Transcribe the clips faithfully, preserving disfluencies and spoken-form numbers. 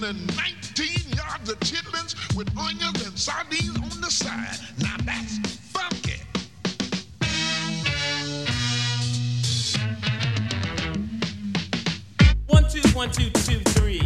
and nineteen yards of chitlins with onions and sardines on the side. Now that's funky. One, two, one, two, two, three.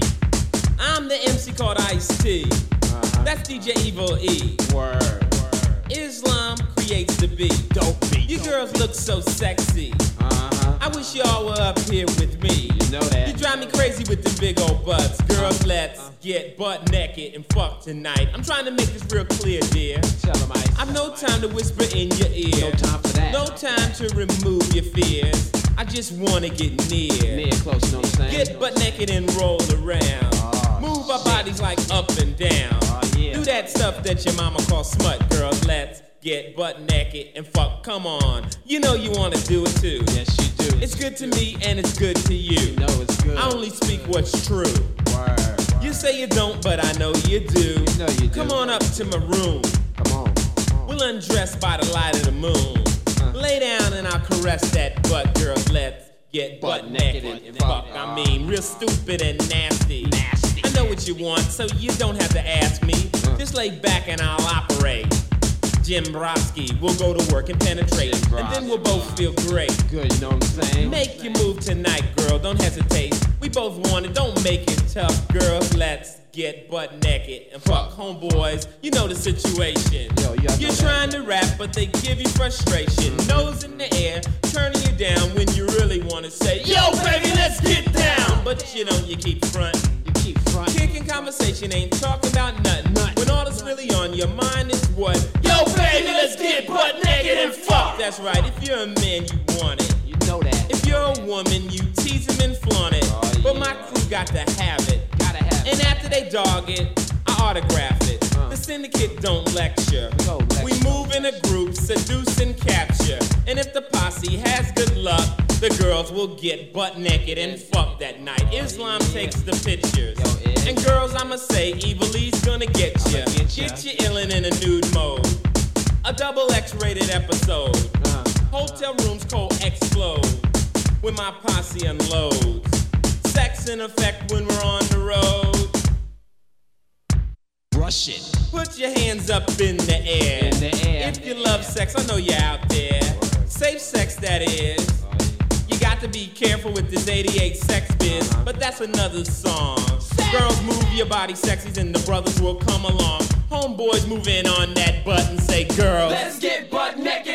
I'm the M C called Ice-T. Uh-huh. That's D J Evil E. Word. Word. Islam creates the beat. Dope beat. You dope girls beat. look so sexy. Uh-huh. I wish y'all were up here with me. You know that. You drive me crazy with them big old butts. Girls, let's uh, get butt naked and fuck tonight. I'm trying to make this real clear, dear. Tell 'em Ice. I've no time to whisper in your ear. No time for that. No time to remove your fears. I just wanna get near. Near, close, you know what I'm saying? Get butt naked and roll around. Oh, Move our shit. bodies like up and down. Oh, yeah. Do that stuff that your mama calls smut, girls. Let's get butt naked and fuck. Come on. You know you wanna do it too. Yes, you do. It's good to me and it's good to you. You know it's good. I only speak what's true. Word, word. You say you don't, but I know you do. You know you do. Come on up to my room. Come on. Come on. We'll undress by the light of the moon. Uh. Lay down and I'll caress that butt, girls. Let's get butt, butt naked and, and fuck. fuck. I mean, real stupid and nasty. Nasty. I know what you want, so you don't have to ask me. Uh. Just lay back and I'll operate. Jim Brodsky, we'll go to work and penetrate, and then we'll both feel great. Good, you know what I'm saying? Make you move tonight, girl, don't hesitate. We both want it, don't make it tough, girls. Let's get butt naked and fuck. Homeboys, you know the situation. Yo, you You're trying to rap, but they give you frustration. Nose in the air, turning you down when you really want to say, yo, baby, let's get down. But you know, you keep frontin'. Keep frontin'. Kicking conversation ain't talking about nothing. nothing. When all that's really on your mind is what? Yo, baby, let's get butt naked and fuck. That's right, if you're a man, you want it. You know that. If you're a woman, you tease him and flaunt it. Oh, yeah. But my crew got to have it. Gotta have it. And after they dog it, I autograph it. Uh. The syndicate don't lecture. No lecture. We move in a group, seduce and capture. And if the posse has good luck, the girls will get butt naked and fuck that night. Islam yeah. takes the pictures. Yo, yeah. And girls, I'ma say, Evil E's gonna get ya. Get, ya. get you illin' in a nude mode. A double X-rated episode. Uh. Hotel rooms cold explode when my posse unloads. Sex in effect when we're on the road. Rush it. Put your hands up in the air. In the air. If you love sex, I know you're out there. Safe sex, that is. You got to be careful with this eighty-eight sex biz, uh-huh. But that's another song. Sex. Girls, move your body sexies and the brothers will come along. Homeboys, move in on that butt and say, girls, let's get butt naked.